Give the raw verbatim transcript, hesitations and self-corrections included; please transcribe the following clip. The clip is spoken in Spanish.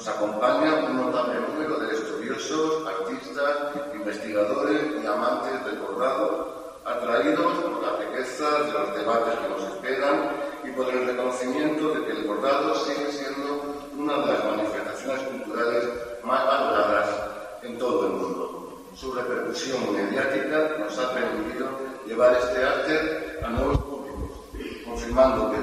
Nos acompaña un notable número de estudiosos, artistas, investigadores y amantes del bordado, atraídos por la riqueza de los debates que nos esperan y por el reconocimiento de que el bordado sigue siendo una de las manifestaciones culturales más valoradas en todo el mundo. Su repercusión mediática nos ha permitido llevar este arte a nuevos públicos, confirmando que